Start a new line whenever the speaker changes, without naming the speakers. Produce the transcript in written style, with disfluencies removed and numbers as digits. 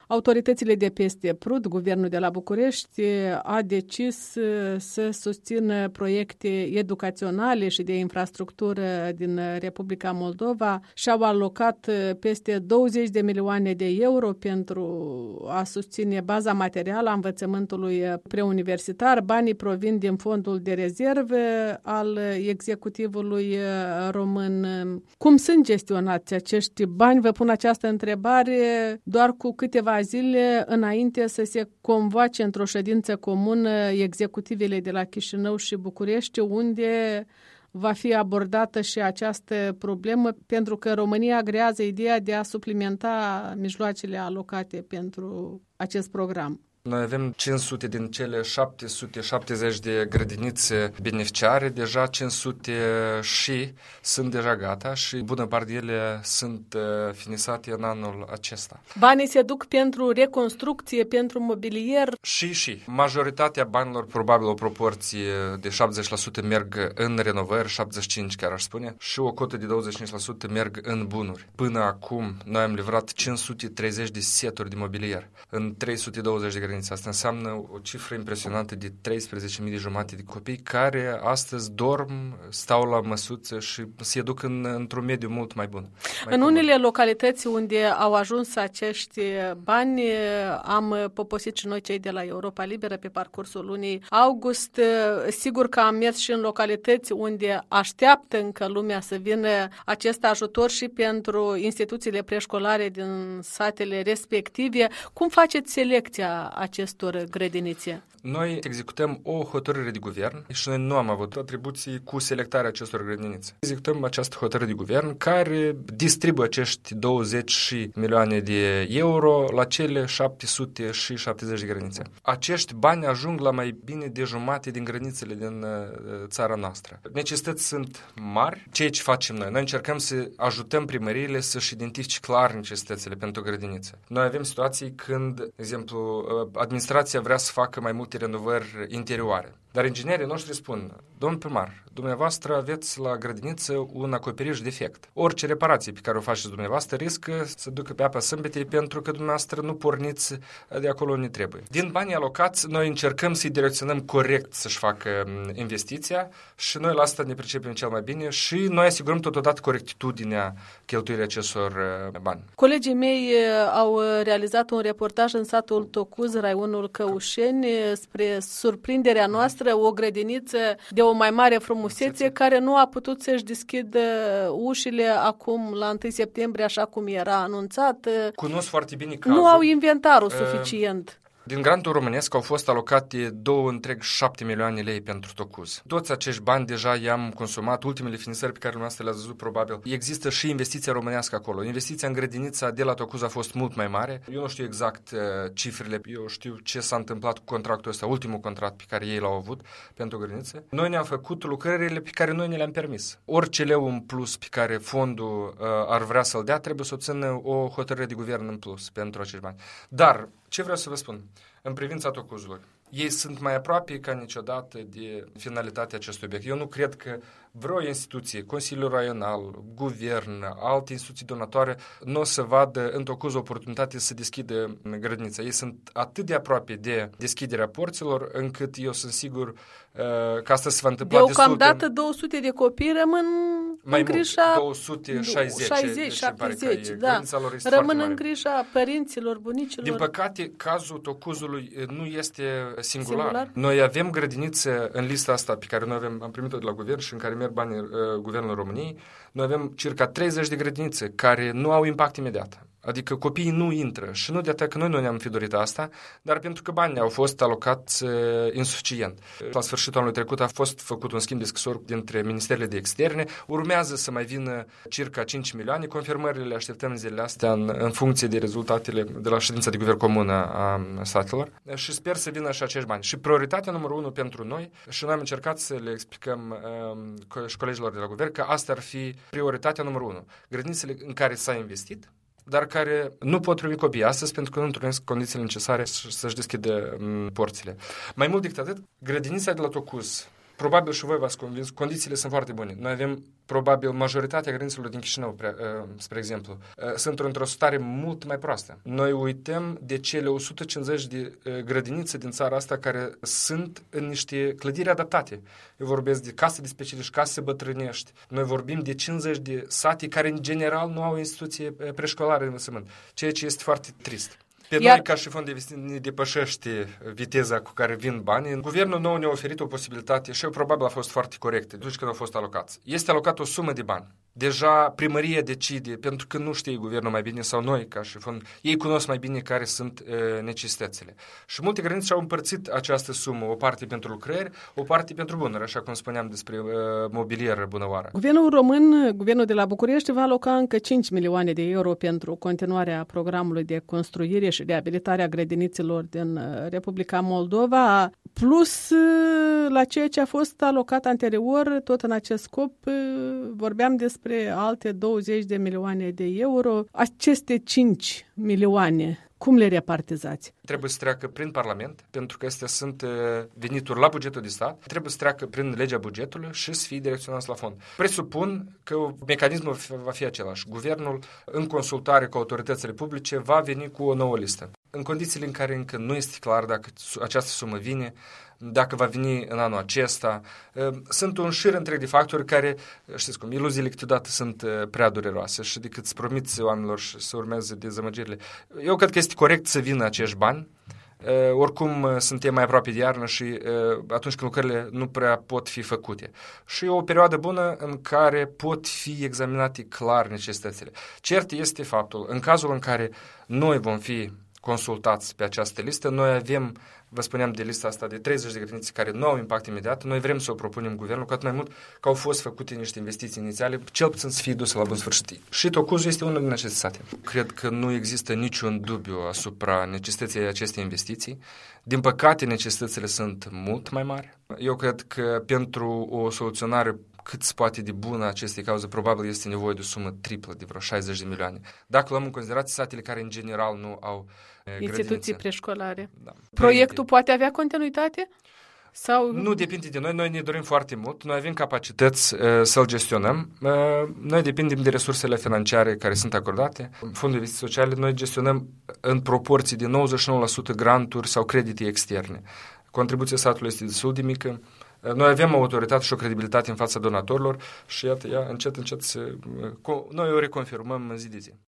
autoritățile de peste Prut, guvernul de la București, a decis să susțină proiecte educaționale și de infrastructură din Republica Moldova și au alocat peste 20 de milioane de euro pentru a susține baza materială a învățământului preuniversitar. Banii provin din fondul de rezerve al executivului român. Cum sunt gestionați acești bani? Vă pun această întrebare doar cu câteva zile înainte să se convoace într-o ședință comună executivele de la Chișinău și București, unde va fi abordată și această problemă, pentru că România agrează ideea de a suplimenta mijloacele alocate pentru acest program.
Noi avem 500 din cele 770 de grădinițe beneficiare, deja 500 și sunt deja gata și bună parte ele sunt finisate în anul acesta.
Banii se duc pentru reconstrucție, pentru mobilier?
Și. Majoritatea banilor, probabil o proporție de 70% merg în renovări, 75% chiar aș spune, și o cotă de 25% merg în bunuri. Până acum noi am livrat 530 de seturi de mobilier în 320 de grădinițe. Asta înseamnă o cifră impresionantă de 13.000 de jumate de copii care astăzi dorm, stau la măsuță și se duc într-un mediu mult mai bun.
În unele localități unde au ajuns acești bani, am poposit și noi cei de la Europa Liberă pe parcursul lunii august. Sigur că am mers și în localități unde așteaptă încă lumea să vină acest ajutor și pentru instituțiile preșcolare din satele respective. Cum faceți selecția acestor grădinițe?
Noi executăm o hotărâre de guvern și noi nu am avut atribuții cu selectarea acestor grădinițe. Executăm această hotărâre de guvern care distribuie acești 20 milioane de euro la cele 770 de grădinițe. Acești bani ajung la mai bine de jumate din grădinițele din țara noastră. Necesități sunt mari. Ceea ce facem noi? Noi încercăm să ajutăm primăriile să-și identifice clar necesitățile pentru grădinițe. Noi avem situații când, de exemplu, administrația vrea să facă mai multe renovări interioare. Dar inginerii noștri spun, domnul primar, dumneavoastră aveți la grădiniță un acoperiș defect. Orice reparație pe care o faceți dumneavoastră riscă să ducă pe apa sâmbetei pentru că dumneavoastră nu porniți de acolo unde trebuie. Din banii alocați, noi încercăm să-i direcționăm corect să-și facă investiția și noi la asta ne pricepem cel mai bine și noi asigurăm totodată corectitudinea cheltuirii acestor bani.
Colegii mei au realizat un reportaj în satul Tocuz, raionul Căușeni, spre surprinderea noastră, o grădiniță de o mai mare frumusețe care nu a putut să-și deschidă ușile acum la 1 septembrie, așa cum era anunțat.
Cunosc foarte bine cazul.
Nu au inventarul suficient.
Din grantul românesc au fost alocate 2,7 milioane lei pentru Tocuz. Toți acești bani deja i-am consumat, ultimele finisări pe care dumneavoastră le-ați văzut probabil. Există și investiția românească acolo. Investiția în grădinița de la Tocuz a fost mult mai mare. Eu nu știu exact cifrele, eu știu ce s-a întâmplat cu contractul ăsta, ultimul contract pe care ei l-au avut pentru grădiniță. Noi ne-am făcut lucrările pe care noi ne le-am permis. Orice leu în plus pe care fondul ar vrea să-l dea, trebuie să obțină o hotărâre de guvern în plus pentru acești bani. Dar ce vreau să vă spun? În privința Tocuzului, ei sunt mai aproape ca niciodată de finalitatea acestui obiect. Eu nu cred că vreo instituție, Consiliul Raional, Guvern, alte instituții donatoare, nu o să vadă în Tocuz o oportunitate să deschidă grădinița. Ei sunt atât de aproape de deschiderea porților, încât eu sunt sigur că asta se va întâmpla
deocamdată 200 de copii rămân
mai
în grija...
260,
70, da. Rămân în grija părinților, bunicilor.
Din păcate, cazul Tocuzului nu este singular. Noi avem grădinițe în lista asta pe care noi am primit-o de la guvern și în care merg banii Guvernului României. Noi avem circa 30 de grădinițe care nu au impact imediat. Adică copiii nu intră și nu de atât că noi nu ne-am fi dorit asta, dar pentru că banii au fost alocați insuficient. La sfârșitul anului trecut a fost făcut un schimb de scrisori dintre ministerele de externe, urmează să mai vină circa 5 milioane, confirmările le așteptăm zilele astea în funcție de rezultatele de la ședința de guvern comună a statelor și sper să vină și acești bani. Și prioritatea numărul 1 pentru noi, și noi am încercat să le explicăm și colegilor de la guvern că asta ar fi prioritatea numărul 1. Grădinițele în care s-a investit, dar care nu pot primi copii astăzi pentru că nu întrunesc condițiile necesare să-și deschidă porțile. Mai mult decât atât, grădinița de la Tocuz, probabil și voi v-ați convins, condițiile sunt foarte bune. Noi avem, probabil, majoritatea grădinițelor din Chișinău, spre exemplu, sunt într-o stare mult mai proastă. Noi uităm de cele 150 de grădinițe din țara asta care sunt în niște clădiri adaptate. Eu vorbesc de case de specialiști, case bătrânești. Noi vorbim de 50 de sate care, în general, nu au instituție preșcolară de învățământ, ceea ce este foarte trist. Noi, ca și fond de investiții, ne depășește viteza cu care vin banii. Guvernul nou ne-a oferit o posibilitate și probabil a fost foarte corectă, atunci când au fost alocați. Este alocată o sumă de bani. Deja primăria decide, pentru că nu știe guvernul mai bine sau noi, ca și fond, ei cunosc mai bine care sunt necesitățile. Și multe grădinițe și-au împărțit această sumă, o parte pentru lucrări, o parte pentru bunuri, așa cum spuneam despre mobilier bunăoară.
Guvernul român, guvernul de la București, va aloca încă 5 milioane de euro pentru continuarea programului de construire și reabilitarea grădinițelor din Republica Moldova, plus la ceea ce a fost alocat anterior, tot în acest scop, vorbeam despre alte 20 de milioane de euro. Aceste 5 milioane, cum le repartizați?
Trebuie să treacă prin Parlament, pentru că astea sunt venituri la bugetul de stat, trebuie să treacă prin legea bugetului și să fie direcționați la fond. Presupun că mecanismul va fi același. Guvernul, în consultare cu autoritățile publice, va veni cu o nouă listă. În condițiile în care încă nu este clar dacă această sumă vine, dacă va veni în anul acesta, sunt un șir întreg de factori care, știți cum, iluziile câteodată sunt prea dureroase și decât să promiți oamenilor și să urmeze dezamăgirile. Eu cred că este corect să vină acești bani. Oricum suntem mai aproape de iarnă și atunci când lucrările nu prea pot fi făcute. Și o perioadă bună în care pot fi examinate clar necesitățile. Cert este faptul, în cazul în care noi vom fi consultați pe această listă, noi avem, vă spuneam de lista asta de 30 de grădinițe care nu au impact imediat, noi vrem să o propunem guvernul, cu atât mai mult că au fost făcute niște investiții inițiale, cel puțin să fie duse la bun sfârșit. Și Tocuzul este unul din aceste sate. Cred că nu există niciun dubiu asupra necesității acestei investiții. Din păcate, necesitățile sunt mult mai mari. Eu cred că pentru o soluționare cât se poate de bună acestei cauze, probabil este nevoie de o sumă triplă, de vreo 60 de milioane. Dacă luăm în considerație satele care în general nu au
instituții preșcolare.
Da.
Proiectul poate avea continuitate? Sau...
Nu depinde de noi, noi ne dorim foarte mult, noi avem capacități să-l gestionăm, noi depindem de resursele financiare care sunt acordate. Fondul de investiții sociale, noi gestionăm în proporții de 99% granturi sau credite externe. Contribuția statului este destul de mică. Noi avem o autoritate și o credibilitate în fața donatorilor și iată, ea încet, noi o reconfirmăm zi de zi.